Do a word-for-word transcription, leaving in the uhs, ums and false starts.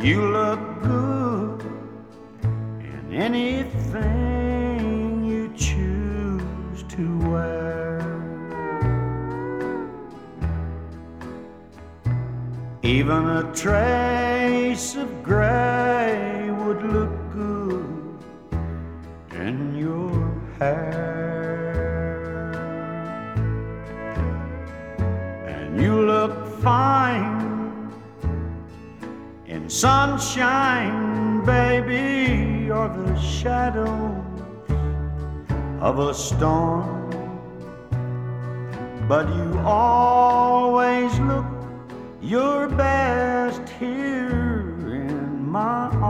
You look good in anything you choose to wear. Even a trace of gray would look good in your hair. And you look fine in sunshine, baby, or the shadows of a storm. But you always look your best here in my